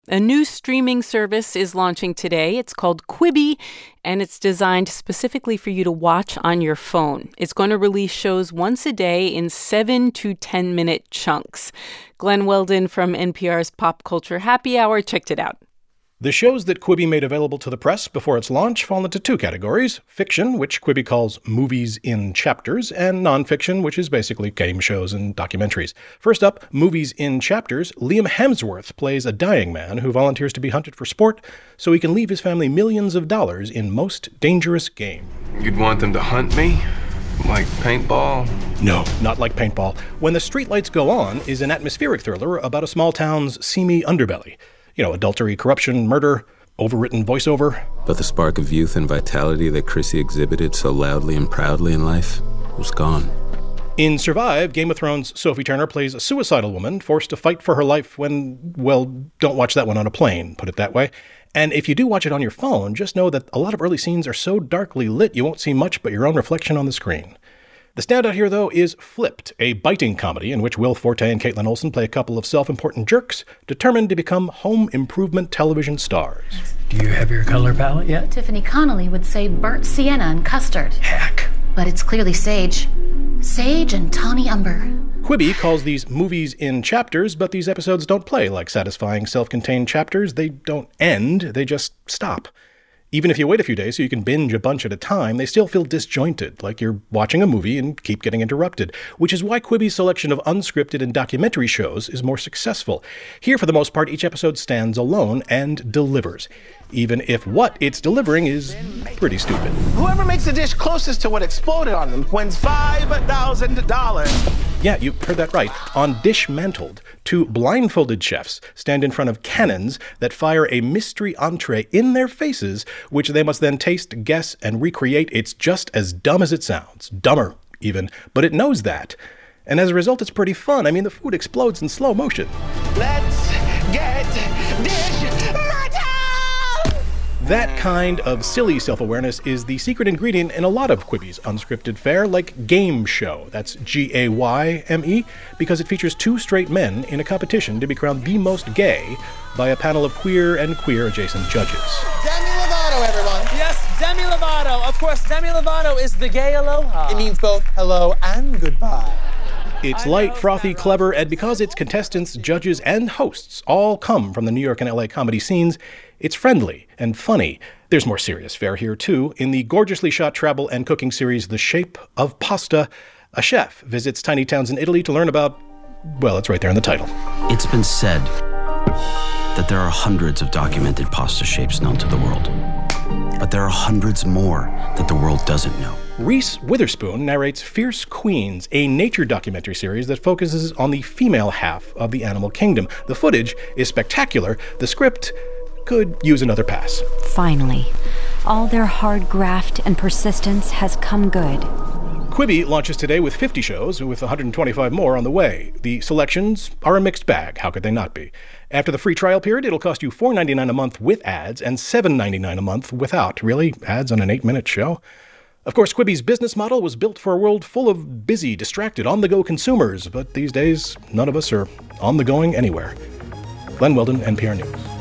A new streaming service is launching today. It's called Quibi, and it's designed specifically for you to watch on your phone. It's going to release shows once a day in 7 to 10-minute chunks. Glenn Weldon from NPR's Pop Culture Happy Hour checked it out. The shows that Quibi made available to the press before its launch fall into two categories: fiction, which Quibi calls movies in chapters, and nonfiction, which is basically game shows and documentaries. First up, movies in chapters. Liam Hemsworth plays a dying man who volunteers to be hunted for sport so he can leave his family millions of dollars in Most Dangerous Game. You'd want them to hunt me? Like paintball? No, not like paintball. When the Streetlights Go On is an atmospheric thriller about a small town's seamy underbelly. You know, adultery, corruption, murder, overwritten voiceover. But the spark of youth and vitality that Chrissy exhibited so loudly and proudly in life was gone. In Survive, Game of Thrones' Sophie Turner plays a suicidal woman forced to fight for her life when, well, don't watch that one on a plane, put it that way. And if you do watch it on your phone, just know that a lot of early scenes are so darkly lit you won't see much but your own reflection on the screen. The standout here, though, is Flipped, a biting comedy in which Will Forte and Caitlin Olsen play a couple of self-important jerks determined to become home improvement television stars. Do you have your color palette yet? Tiffany Connolly would say burnt sienna and custard. Heck. But it's clearly sage. Sage and tawny umber. Quibi calls these movies in chapters, but these episodes don't play like satisfying self-contained chapters. They don't end, they just stop. Even if you wait a few days so you can binge a bunch at a time, they still feel disjointed, like you're watching a movie and keep getting interrupted, which is why Quibi's selection of unscripted and documentary shows is more successful. Here, for the most part, each episode stands alone and delivers, even if what it's delivering is pretty stupid. Whoever makes the dish closest to what exploded on them wins $5,000. Yeah, you heard that right. On Dishmantled, two blindfolded chefs stand in front of cannons that fire a mystery entree in their faces, which they must then taste, guess, and recreate. It's just as dumb as it sounds. Dumber, even. But it knows that. And as a result, it's pretty fun. I mean, the food explodes in slow motion. Let's get Dishmantled! That kind of silly self-awareness is the secret ingredient in a lot of Quibi's unscripted fare, like Game Show. That's G-A-Y-M-E, because it features two straight men in a competition to be crowned the most gay by a panel of queer and queer-adjacent judges. Demi Lovato, everyone. Yes, Demi Lovato. Of course, Demi Lovato is the gay aloha. It means both hello and goodbye. It's light, frothy, clever, and because its contestants, judges, and hosts all come from the New York and LA comedy scenes, it's friendly and funny. There's more serious fare here, too. In the gorgeously shot travel and cooking series The Shape of Pasta, a chef visits tiny towns in Italy to learn about, well, it's right there in the title. It's been said that there are hundreds of documented pasta shapes known to the world. But there are hundreds more that the world doesn't know. Reese Witherspoon narrates Fierce Queens, a nature documentary series that focuses on the female half of the animal kingdom. The footage is spectacular. The script could use another pass. Finally, all their hard graft and persistence has come good. Quibi launches today with 50 shows, with 125 more on the way. The selections are a mixed bag. How could they not be? After the free trial period, it'll cost you $4.99 a month with ads and $7.99 a month without. Really? Ads on an 8-minute show? Of course, Quibi's business model was built for a world full of busy, distracted, on-the-go consumers, but these days, none of us are on-the-going anywhere. Glenn Weldon, NPR News.